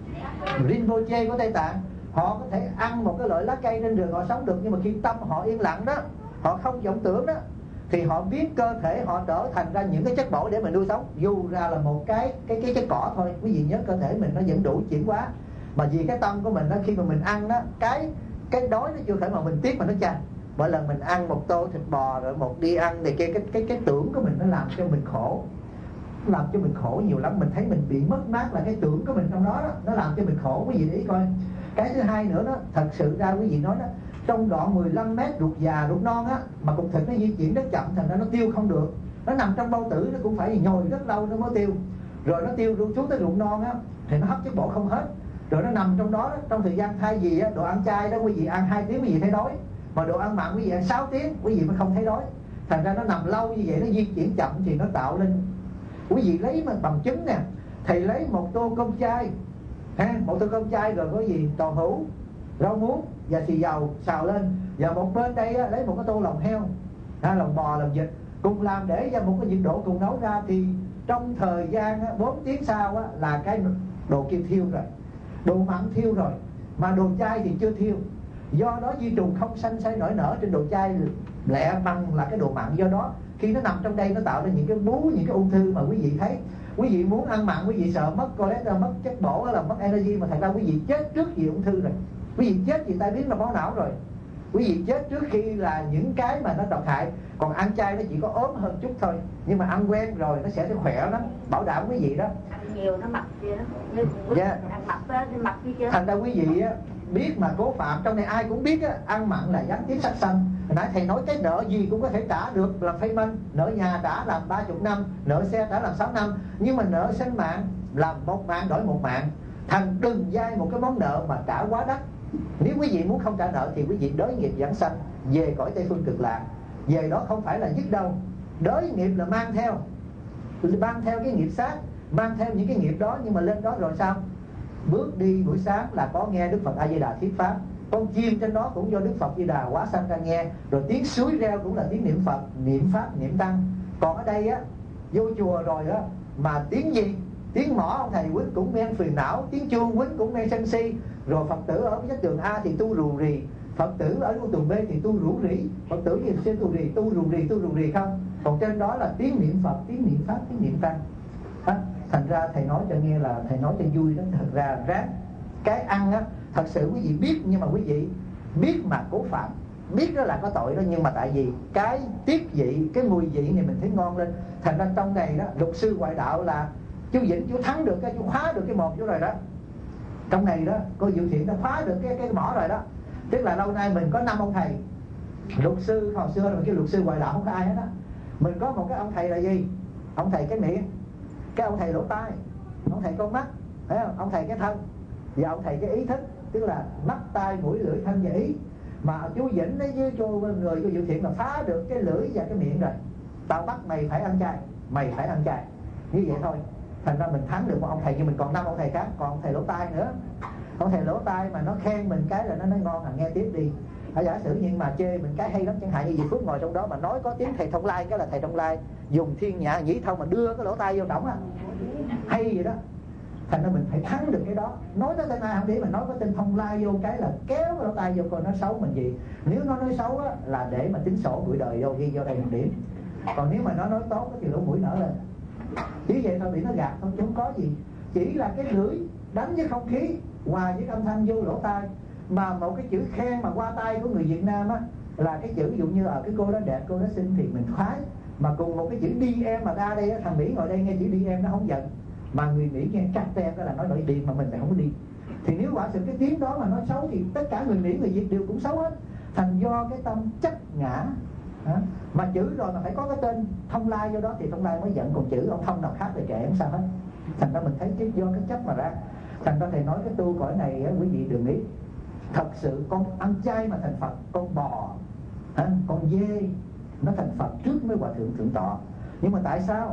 Rinpoche của Tây Tạng, họ có thể ăn một cái loại lá cây trên đường họ sống được, nhưng mà khi tâm họ yên lặng đó, họ không vọng tưởng đó, thì họ biến cơ thể họ trở thành ra những cái chất bổ để mình nuôi sống, dù ra là một cái cái cái chất cỏ thôi. Quý vị nhớ cơ thể mình nó vẫn đủ chuyển hóa, mà vì cái tâm của mình đó, khi mà mình ăn đó, cái cái đói nó chưa thể mà mình tiếc mà nó chanh. Mỗi lần mình ăn một tô thịt bò rồi một đi ăn thì cái cái cái cái tưởng của mình nó làm cho mình khổ, nó làm cho mình khổ nhiều lắm. Mình thấy mình bị mất mát là cái tưởng của mình trong đó, đó nó làm cho mình khổ. Quý vị để ý coi. Cái thứ hai nữa đó, thật sự ra quý vị nói đó, trong đoạn mười lăm mét ruột già ruột non á, mà cục thịt nó di chuyển rất chậm, thành ra nó tiêu không được. Nó nằm trong bao tử, nó cũng phải nhồi rất lâu nó mới tiêu. Rồi nó tiêu luôn xuống tới ruột non á, thì nó hấp chất bổ không hết. Rồi nó nằm trong đó, trong thời gian thay vì á, đồ ăn chay đó quý vị ăn hai tiếng quý vị thấy đói, mà đồ ăn mặn quý vị ăn sáu tiếng quý vị mới không thấy đói. Thành ra nó nằm lâu như vậy, nó di chuyển chậm thì nó tạo lên. Quý vị lấy mà bằng chứng nè, thầy lấy một tô cơm chay ha, một tô cơm chay rồi có gì tàu hũ, rau muống và xì dầu xào lên, và một bên đây á, lấy một cái tô lòng heo ha, lòng bò, lòng vịt cùng làm để ra một cái nhiệt độ cùng nấu ra, thì trong thời gian á, bốn tiếng sau á, là cái đồ kia thiêu rồi, đồ mặn thiêu rồi, mà đồ chay thì chưa thiêu. Do đó vi trùng không sanh sôi nổi nở trên đồ chay lẹ bằng là cái đồ mặn. Do đó khi nó nằm trong đây nó tạo ra những cái bú, những cái ung thư mà quý vị thấy. Quý vị muốn ăn mặn quý vị sợ mất cholesterol, mất chất bổ là mất energy, mà thật ra quý vị chết trước vì ung thư rồi. Quý vị chết vì tai biến là máu não rồi. Quý vị chết trước khi là những cái mà nó độc hại. Còn ăn chay nó chỉ có ốm hơn chút thôi, nhưng mà ăn quen rồi nó sẽ khỏe lắm, bảo đảm quý vị đó. Ăn nhiều nó mập kia đó. Yeah. Ăn mập á, thì mập kia chứ. Thành ra quý vị á, biết mà cố phạm. Trong này ai cũng biết á, ăn mặn là gián tiếp sát sanh. Hồi nãy thầy nói cái nợ gì cũng có thể trả được, làm payment, nợ nhà trả làm ba mươi năm, nợ xe trả làm sáu năm, nhưng mà nợ sinh mạng làm một mạng đổi một mạng. Thành đừng vay một cái món nợ mà trả quá đắt. Nếu quý vị muốn không trả nợ thì quý vị đới nghiệp giảng sanh về cõi Tây Phương Cực Lạc. Về đó không phải là dứt đâu, đới nghiệp là mang theo, mang theo cái nghiệp sát, mang theo những cái nghiệp đó. Nhưng mà lên đó rồi sao? Bước đi buổi sáng là có nghe Đức Phật A Di Đà thuyết pháp, con chim trên đó cũng do Đức Phật A Di Đà hóa sanh ra nghe, rồi tiếng suối reo cũng là tiếng niệm Phật, niệm pháp, niệm tăng. Còn ở đây á, vô chùa rồi á, mà tiếng gì? Tiếng mõ ông thầy quýnh cũng men phiền não, tiếng chuông quýnh cũng men sân si. Rồi Phật tử ở cái tường A thì tu rù rì, Phật tử ở tường B thì tu rủ rỉ. Phật tử gì xem tu rì, tu rù rì, tu rù rì không. Còn trên đó là tiếng niệm Phật, tiếng niệm Pháp, tiếng niệm Tăng. À, thành ra thầy nói cho nghe là thầy nói cho vui đó. Thật ra ráng cái ăn á, thật sự quý vị biết, nhưng mà quý vị biết mà cố phạm. Biết đó là có tội đó, nhưng mà tại vì cái tiết vị, cái mùi vị này mình thấy ngon lên. Thành ra trong này đó, luật sư ngoại đạo là chú Vĩnh, chú thắng được cái, chú khóa được cái một chú rồi đó. Trong này đó, cô Diệu Thiện đã khóa được cái cái mỏ rồi đó. Tức là lâu nay mình có năm ông thầy. Luật sư hồi xưa là cái luật sư ngoại đạo không có ai hết đó. Mình có một cái ông thầy là gì? Ông thầy cái miệng, cái ông thầy lỗ tai, ông thầy con mắt, thấy không? Ông thầy cái thân, và ông thầy cái ý thức, tức là mắt, tai, mũi, lưỡi, thân và ý. Mà chú Vĩnh đấy với cô người cô Diệu Thiện là phá được cái lưỡi và cái miệng rồi. Tao bắt mày phải ăn chay, mày phải ăn chay, như vậy thôi. Thành ra mình thắng được một ông thầy, nhưng mình còn năm ông thầy khác. Còn ông thầy lỗ tai nữa, ông thầy lỗ tai mà nó khen mình cái là nó nói ngon à, nghe tiếp đi. Ở giả sử nhưng mà chê mình cái hay lắm, chẳng hạn như Việt Phước ngồi trong đó mà nói có tiếng thầy Thông Lai, cái là thầy Thông Lai dùng thiên nhã nhĩ thông mà đưa cái lỗ tai vô trỏng á, hay vậy đó. Thành ra mình phải thắng được cái đó. Nói tới tên ai không biết, mà nói có tên Thông Lai vô cái là kéo cái lỗ tai vô coi nó xấu mình gì. Nếu nó nói xấu á là để mà tính sổ buổi đời vô, ghi vô đây một điểm. Còn nếu mà nó nói tốt thì lỗ mũi nở lên. Chỉ vậy thôi, bị nó gạt không, chứ không có gì. Chỉ là cái lưỡi đánh với không khí, hòa với âm thanh vô lỗ tai. Mà một cái chữ khen mà qua tay của người Việt Nam á, là cái chữ ví dụ như ở cái cô đó đẹp, cô đó xinh thì mình khoái. Mà cùng một cái chữ đi em mà ra đây á, thằng Mỹ ngồi đây nghe chữ đi em nó không giận. Mà người Mỹ nghe chắc tem đó là nói nội điên, mà mình lại không có đi. Thì nếu quả sự cái tiếng đó mà nói xấu thì tất cả người Mỹ, người Việt đều cũng xấu hết. Thành do cái tâm chấp ngã. À, mà chữ rồi mà phải có cái tên Thông Lai vô đó thì Thông Lai mới giận, còn chữ ông Thông nào khác thì kệ không sao hết. Thành ra mình thấy cái do cái chấp mà ra. Thành ra thầy nói cái tu cõi này á, quý vị đừng nghĩ thật sự con ăn chay mà thành Phật, con bò, à, con dê nó thành Phật trước mới hòa thượng thượng tọa. Nhưng mà tại sao?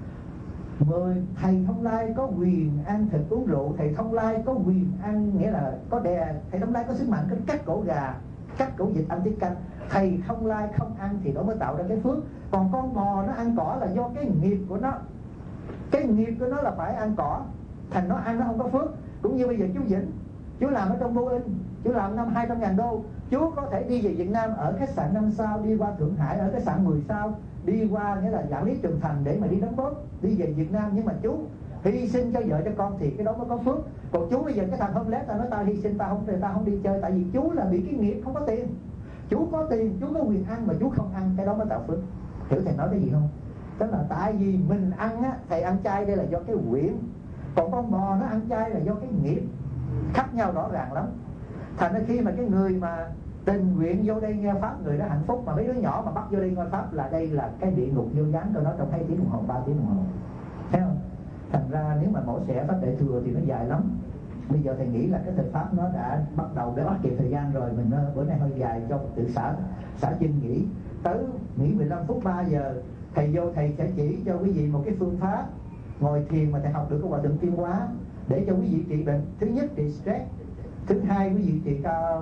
Mười thầy Thông Lai có quyền ăn thịt uống rượu, thầy Thông Lai có quyền ăn, nghĩa là có đè, thầy Thông Lai có sức mạnh có cắt cổ gà, cắt cổ vịt ăn tiết canh. Thầy Thông Lai không ăn thì nó mới tạo ra cái phước. Còn con bò nó ăn cỏ là do cái nghiệp của nó, cái nghiệp của nó là phải ăn cỏ, thành nó ăn nó không có phước. Cũng như bây giờ chú Vĩnh, chú làm ở trong Boeing, chú làm năm hai trăm ngàn đô, chú có thể đi về Việt Nam ở khách sạn năm sao, đi qua Thượng Hải ở khách sạn mười sao, đi qua nghĩa là Vạn Lý Trường Thành để mà đi đóng góp, đi về Việt Nam. Nhưng mà chú hy sinh cho vợ cho con thì cái đó mới có phước. Còn chú bây giờ cái thằng homeless ta nói tao hy sinh, tao không tao không đi chơi, tại vì chú là bị cái nghiệp không có tiền. Chú có tiền, chú có quyền ăn mà chú không ăn, cái đó mới tạo phước. Hiểu thầy nói cái gì không? Tức là tại vì mình ăn á, thầy ăn chay đây là do cái quyển, còn con bò nó ăn chay là do cái nghiệp, khác nhau rõ ràng lắm. Thành ra khi mà cái người mà tình nguyện vô đây nghe pháp, người đó hạnh phúc. Mà mấy đứa nhỏ mà bắt vô đây nghe pháp là đây là cái địa ngục vô gián cho nó trong hai tiếng đồng hồ, ba tiếng đồng hồ, thấy không? Thành ra nếu mà mổ xẻ pháp Đại Thừa thì nó dài lắm. Bây giờ thầy nghĩ là cái thời pháp nó đã bắt đầu để bắt kịp thời gian rồi, mình bữa nay hơi dài cho tự xả xả chân nghỉ. Tới nghỉ mười lăm phút ba giờ thầy vô, thầy sẽ chỉ cho quý vị một cái phương pháp ngồi thiền mà thầy học được cái hòa thượng tiến hóa để cho quý vị trị bệnh. Thứ nhất trị stress, thứ hai quý vị trị cao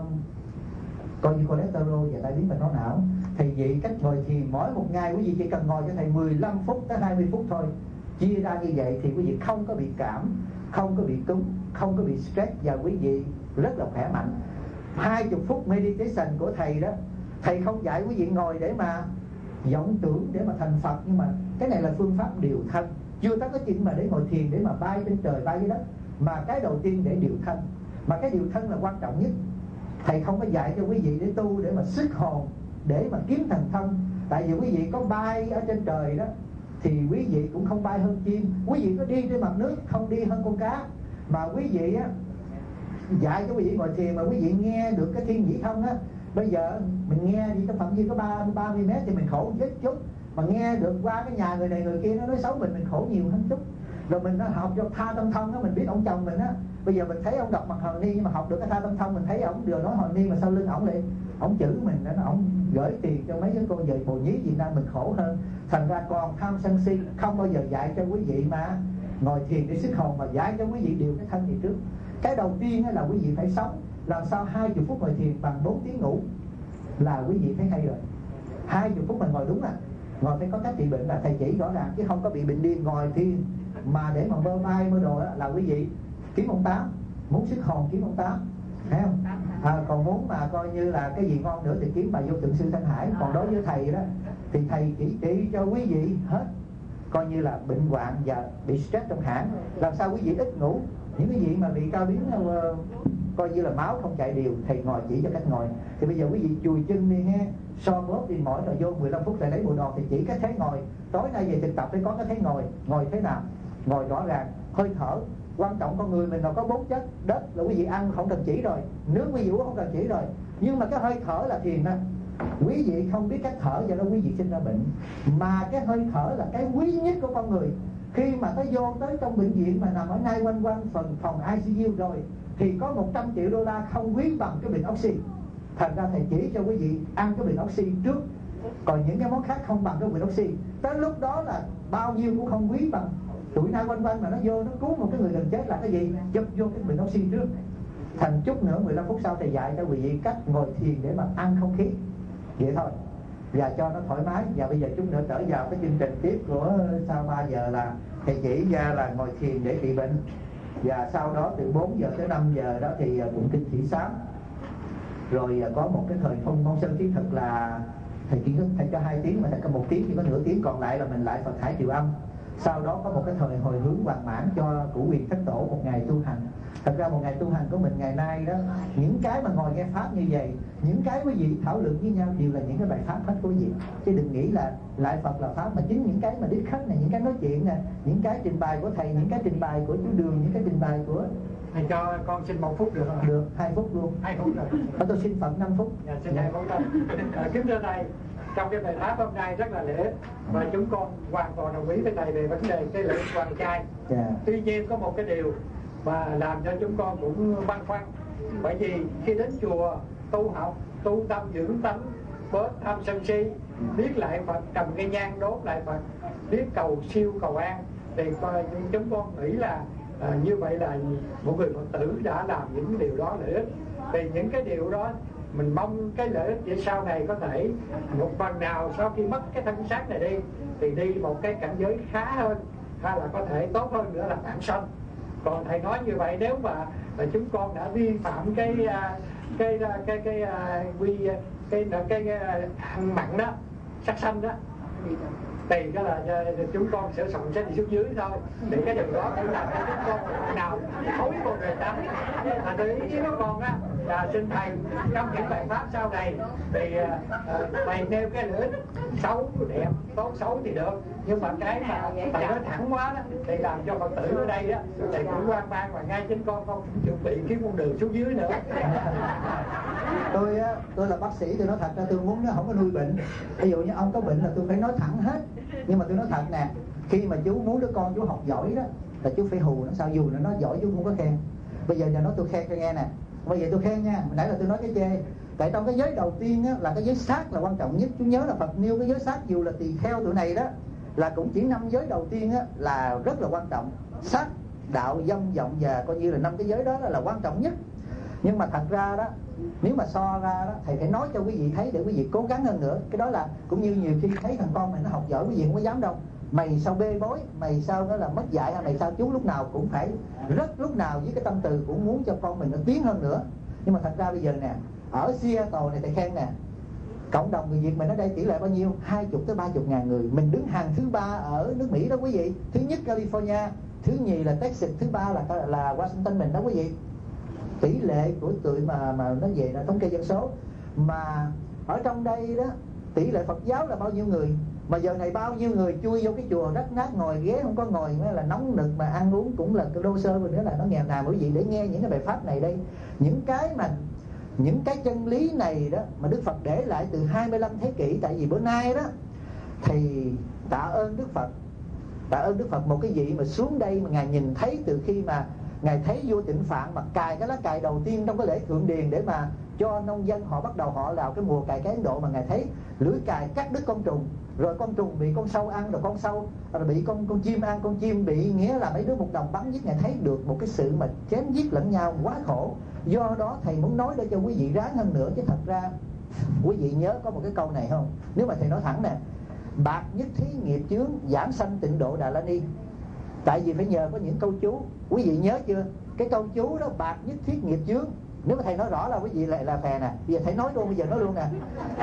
coi như cholesterol và tai biến mạch máu não. Thầy dạy cách ngồi thiền mỗi một ngày quý vị chỉ cần ngồi cho thầy mười lăm phút tới hai mươi phút thôi. Chia ra như vậy thì quý vị không có bị cảm, không có bị cứng, không có bị stress, và quý vị rất là khỏe mạnh. Hai chục phút meditation của thầy đó, thầy không dạy quý vị ngồi để mà vọng tưởng để mà thành Phật, nhưng mà cái này là phương pháp điều thân. Chưa tới cái chuyện mà để ngồi thiền để mà bay trên trời bay dưới đất, mà cái đầu tiên để điều thân. Mà cái điều thân là quan trọng nhất. Thầy không có dạy cho quý vị để tu để mà xuất hồn, để mà kiếm thần thông. Tại vì quý vị có bay ở trên trời đó thì quý vị cũng không bay hơn chim. Quý vị có đi trên mặt nước không đi hơn con cá. Mà quý vị á, dạy cho quý vị ngồi thiền mà quý vị nghe được cái thiên nhĩ thông á. Bây giờ mình nghe thì trong phạm vi có ba mươi mét thì mình khổ chết chút. Mà nghe được qua cái nhà người này người kia nó nói xấu mình, mình khổ nhiều hơn chút. Rồi mình nó học cho tha tâm thông đó, mình biết ông chồng mình á, bây giờ mình thấy ông đọc mặt Hòn Ni, nhưng mà học được cái tha tâm thông, mình thấy ông vừa nói Hòn Ni mà sau lưng ổng lại ổng chửi mình, nó ổng gửi tiền cho mấy cái cô vợ bồ nhí Việt Nam mình khổ hơn. Thành ra còn tham sân si, không bao giờ dạy cho quý vị mà ngồi thiền để xuất hồn, mà dạy cho quý vị điều cái thân gì trước. Cái đầu tiên là quý vị phải sống làm sao hai mươi phút ngồi thiền bằng bốn tiếng ngủ là quý vị thấy hay rồi. Hai mươi phút mình ngồi đúng à, ngồi phải có cách trị bệnh là thầy chỉ rõ ràng, chứ không có bị bệnh điên ngồi thiền mà để mà mơ mai mơ đồ đó, là quý vị kiếm ông Tám, muốn xuất hồn kiếm ông Tám, thấy không? À, còn muốn mà coi như là cái gì ngon nữa thì kiếm bà Vô Tượng Sư Thanh Hải. Còn đối với thầy đó thì thầy chỉ trị cho quý vị hết, coi như là bệnh hoạn và bị stress trong hãng. Làm sao quý vị ít ngủ, những cái gì mà bị cao biến uh, coi như là máu không chạy đều, thầy ngồi chỉ cho cách ngồi. Thì bây giờ quý vị chùi chân đi nghe, so bóp đi mỏi rồi vô mười lăm phút lại lấy bộ đồ thì chỉ cái thế ngồi. Tối nay về thực tập phải có cái thế ngồi. Ngồi thế nào? Ngồi rõ ràng, hơi thở. Quan trọng con người mình là có bốn chất. Đất là quý vị ăn không cần chỉ rồi, nước quý vị uống không cần chỉ rồi, nhưng mà cái hơi thở là thiền đó. Quý vị không biết cách thở, do đó quý vị sinh ra bệnh. Mà cái hơi thở là cái quý nhất của con người. Khi mà tới vô tới trong bệnh viện mà nằm ở nai quanh quanh phần phòng i xê u rồi thì có một trăm triệu đô la không quý bằng cái bình oxy. Thành ra thầy chỉ cho quý vị ăn cái bình oxy trước, còn những cái món khác không bằng cái bình oxy. Tới lúc đó là bao nhiêu cũng không quý bằng. Tuổi nai quanh quanh mà nó vô nó cứu một cái người gần chết là cái gì? Chụp vô cái bình oxy trước. Thành chút nữa mười lăm phút sau thầy dạy cho quý vị cách ngồi thiền để mà ăn không khí, vậy thôi, và cho nó thoải mái. Và bây giờ chút nữa trở vào cái chương trình tiếp của sau ba giờ là thầy chỉ ra là ngồi thiền để trị bệnh. Và sau đó từ bốn giờ tới năm giờ đó thì tụng kinh Chỉ Sám. Rồi có một cái thời phong phong sơn kiến thực là thầy kiến thức thầy cho hai tiếng mà thầy có một tiếng, chỉ có nửa tiếng còn lại là mình lại Phật Hải Triều Âm. Sau đó có một cái thời hồi hướng hoàn mãn cho Cửu Quyền Thất Tổ một ngày tu hành. Thật ra một ngày tu hành của mình ngày nay đó, những cái mà ngồi nghe pháp như vậy, những cái quý vị thảo luận với nhau đều là những cái bài pháp hết của quý vị. Chứ đừng nghĩ là lại Phật là pháp, mà chính những cái mà đích khách này, những cái nói chuyện nè, những cái trình bày của thầy, những cái trình bày của chú Đường, những cái trình bày của thầy cho con xin một phút được không? Được, hai phút luôn. Hai phút rồi. Thôi tôi xin Phật năm phút. Dạ, xin hai phút thôi. À, kính thưa thầy, trong cái bài pháp hôm nay rất là lợi ích và chúng con hoàn toàn đồng ý với thầy về vấn đề cái lợi ích quan trai. Yeah. Tuy nhiên có một cái điều mà làm cho chúng con cũng băn khoăn, bởi vì khi đến chùa tu học, tu tâm dưỡng tánh, bớt tham sân si, biết lại Phật, cầm cây nhang đốt lại Phật, biết cầu siêu cầu an, thì coi chúng con nghĩ là à, như vậy là một người Phật tử đã làm những điều đó lợi ích. Thì những cái điều đó mình mong cái lợi ích để sau này có thể một phần nào sau khi mất cái thân xác này đi thì đi một cái cảnh giới khá hơn, hay là có thể tốt hơn nữa là bản sanh. Còn thầy nói như vậy, nếu mà là chúng con đã vi phạm cái cái cái cái cái quy cái cái, cái, cái ăn mặn đó, sát sanh đó, thì cái là chúng con sẽ sống sẽ đi xuống dưới thôi. Thì cái điều đó cũng làm cho chúng con một nào thối con người ta. Là tôi ý với con á là xin thầy trong những bài pháp sau này thì uh, thầy nêu cái lợi ích xấu đẹp, tốt xấu thì được, nhưng mà cái mà thầy nói thẳng quá đó thì làm cho Phật tử ở đây đó thầy cũng quan mang, và ngay chính con con cũng chuẩn bị kiếm con đường xuống dưới nữa. Tôi á, tôi là bác sĩ, tôi nói thật ra tôi muốn nó không có nuôi bệnh. Ví dụ như ông có bệnh là tôi phải nói thẳng hết. Nhưng mà tôi nói thật nè, khi mà chú muốn đứa con chú học giỏi đó là chú phải hù nó sao, dù là nó giỏi chú không có khen. Bây giờ nhà nó tôi khen cho nghe nè, bây giờ tôi khen nha, nãy là tôi nói cái chê. Tại trong cái giới đầu tiên á, là cái giới sát là quan trọng nhất. Chú nhớ là Phật nêu cái giới sát dù là tỳ kheo tụi này đó là cũng chỉ năm giới đầu tiên á, là rất là quan trọng. Sát, đạo, dâm, vọng và coi như là năm cái giới đó là, là quan trọng nhất. Nhưng mà thật ra đó, nếu mà so ra đó, thầy phải nói cho quý vị thấy để quý vị cố gắng hơn nữa. Cái đó là cũng như nhiều khi thấy thằng con mình nó học giỏi, quý vị không có dám đâu. Mày sao bê bối, mày sao nó là mất dạy, hay mày sao chú lúc nào cũng phải rất lúc nào với cái tâm từ cũng muốn cho con mình nó tiến hơn nữa. Nhưng mà thật ra bây giờ nè, ở Seattle này thầy khen nè, cộng đồng người Việt mình ở đây tỷ lệ bao nhiêu? hai mươi tới ba mươi ngàn người. Mình đứng hàng thứ ba ở nước Mỹ đó quý vị. Thứ nhất California, thứ nhì là Texas, thứ ba là là Washington mình đó quý vị. Tỷ lệ của tụi mà mà nó về là thống kê dân số. Mà ở trong đây đó tỷ lệ Phật giáo là bao nhiêu người, mà giờ này bao nhiêu người chui vô cái chùa rách nát, ngồi ghế không có ngồi, mới là nóng nực, mà ăn uống cũng là đô sơ, rồi nữa là nó nghèo nàn. Quý vị để nghe những cái bài pháp này đây, những cái mà những cái chân lý này đó mà Đức Phật để lại từ hai mươi lăm thế kỷ. Tại vì bữa nay đó thì tạ ơn Đức Phật, tạ ơn Đức Phật một cái vị mà xuống đây mà Ngài nhìn thấy từ khi mà Ngài thấy vua Tịnh Phạn mà cài cái lá cài đầu tiên trong cái lễ thượng điền để mà cho nông dân họ bắt đầu họ vào cái mùa cài cái Ấn Độ, mà Ngài thấy lưỡi cài cắt đứt con trùng, rồi con trùng bị con sâu ăn, rồi con sâu rồi bị con con chim ăn, con chim bị, nghĩa là mấy đứa một đồng bắn giết. Ngài thấy được một cái sự mà chém giết lẫn nhau quá khổ. Do đó thầy muốn nói để cho quý vị ráng hơn nữa. Chứ thật ra quý vị nhớ có một cái câu này không? Nếu mà thầy nói thẳng nè, bạc nhất thí nghiệp chướng, giảng sanh tịnh độ Đà La Ni. Tại vì phải nhờ có những câu chú. Quý vị nhớ chưa? Cái câu chú đó: bạc nhất thiết nghiệp chướng. Nếu mà thầy nói rõ là quý vị lại là phè nè. Bây giờ thầy nói luôn, bây giờ nói luôn nè.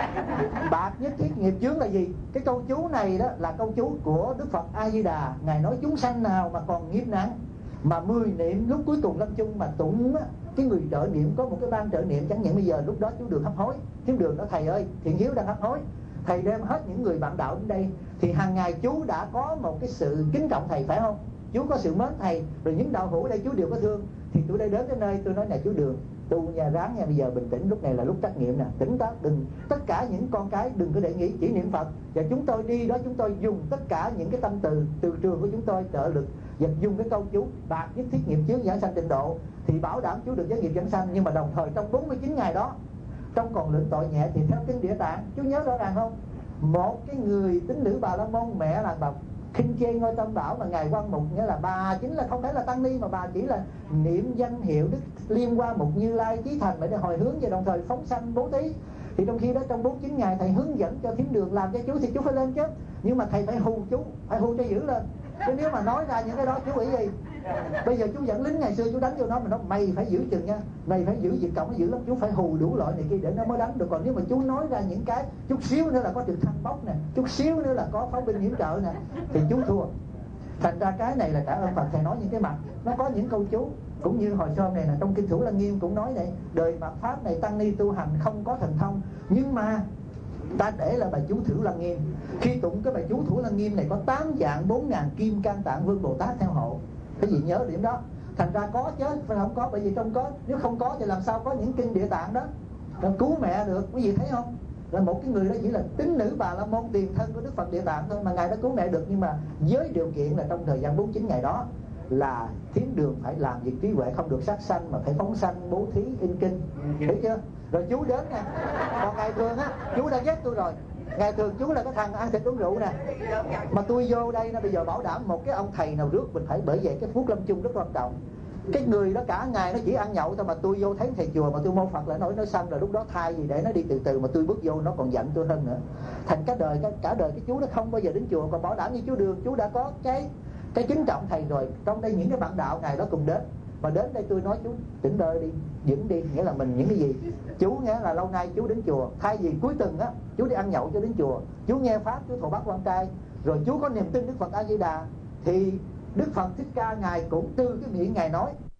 Bạc nhất thiết nghiệp chướng là gì? Cái câu chú này đó là câu chú của Đức Phật A Di Đà. Ngài nói chúng sanh nào mà còn nghiệp nặng, mà mười niệm lúc cuối cùng lâm chung mà tụng á, cái người trợ niệm có một cái ban trợ niệm, chẳng những bây giờ lúc đó chú Đường hấp hối. Thiếu Đường đó: thầy ơi, Thiện Hiếu đang hấp hối. Thầy đem hết những người bạn đạo đến đây, thì hàng ngày chú đã có một cái sự kính trọng thầy, phải không? Chú có sự mến thầy, rồi những đạo hữu ở đây chú đều có thương. Thì tôi đây đến cái nơi tôi nói: nè chú Đường, tu nhà ráng nha, bây giờ bình tĩnh, lúc này là lúc trắc nghiệm nè, tỉnh táo, đừng tất cả những con cái đừng có để nghĩ, chỉ niệm Phật. Và chúng tôi đi đó, chúng tôi dùng tất cả những cái tâm từ từ trường của chúng tôi trợ lực, và dùng cái câu chú bạc nhất thiết nghiệp chướng giảng sanh tịnh độ, thì bảo đảm chú được giới nghiệp giảng sanh. Nhưng mà đồng thời trong bốn mươi chín ngày đó, trong còn lượng tội nhẹ, thì theo kinh Địa Tạng, chú nhớ rõ ràng không? Một cái người tín nữ Bà La Môn, mẹ là bà khinh chê Ngôi Tam Bảo, mà ngài Quan Mục, nghĩa là bà chính là không phải là tăng ni, mà bà chỉ là niệm danh hiệu Đức Liên Hoa Mục Như Lai chí thành để hồi hướng, và đồng thời phóng sanh bố thí. Thì trong khi đó trong bốn mươi chín ngày thầy hướng dẫn cho Thiến Đường làm cho chú, thì chú phải lên chứ. Nhưng mà thầy phải hù chú, phải hù cho dữ lên. Chứ nếu mà nói ra những cái đó chú nghĩ gì? Bây giờ chú dẫn lính ngày xưa chú đánh vô nó, mà nó mày phải giữ chừng nha, mày phải giữ Việt Cộng nó dữ lắm. Chú phải hù đủ loại này kia để nó mới đánh được. Còn nếu mà chú nói ra những cái chút xíu nữa là có trực thăng bốc nè, chút xíu nữa là có pháo binh hiểm trợ nè, thì chú thua. Thành ra cái này là trả ơn Phật. Thầy nói những cái mặt nó có những câu chú. Cũng như hồi xưa này là trong kinh Thủ Lăng Nghiêm cũng nói này: đời mạt pháp này tăng ni tu hành không có thần thông, nhưng mà ta để là bài chú Thủ Lăng Nghiêm. Khi tụng cái bài chú Thủ Lăng Nghiêm này có tám vạn bốn ngàn kim can tạng vương Bồ Tát theo hộ. Cái gì nhớ điểm đó. Thành ra có chứ phải không có, bởi vì trong có, nếu không có thì làm sao có những kinh Địa Tạng đó làm cứu mẹ được. Quý vị thấy không? Là một cái người đó chỉ là tín nữ Bà La Môn, tiền thân của Đức Phật Địa Tạng thôi, mà ngài đã cứu mẹ được. Nhưng mà với điều kiện là trong thời gian bốn mươi chín ngày đó là Thiến Đường phải làm việc trí huệ, không được sát sanh, mà phải phóng sanh, bố thí, in kinh. Hiểu chưa? Rồi chú đến nè. Còn ngày thường á, chú đã ghét tôi rồi. Ngày thường chú là cái thằng ăn thịt uống rượu nè, mà tôi vô đây nó bây giờ bảo đảm một cái ông thầy nào rước mình phải. Bởi vậy cái phút lâm chung rất quan trọng. Cái người đó cả ngày nó chỉ ăn nhậu thôi, mà tôi vô thấy thầy chùa mà tôi mô Phật lại nói nó xăm, rồi lúc đó thay gì để nó đi từ từ, mà tôi bước vô nó còn giận tôi hơn nữa. Thành cả đời cả, cả đời cái chú nó không bao giờ đến chùa. Còn bảo đảm như chú Đường, chú đã có cái cái kính trọng thầy rồi. Trong đây những cái bạn đạo ngày đó cùng đến, mà đến đây tôi nói chú tỉnh đời đi, vững đi, nghĩa là mình những cái gì chú nghĩa là lâu nay chú đến chùa, thay vì cuối tuần á chú đi ăn nhậu cho đến chùa, chú nghe pháp, chú thọ bát quan trai, rồi chú có niềm tin Đức Phật A Di Đà, thì Đức Phật Thích Ca ngài cũng từ cái miệng ngài nói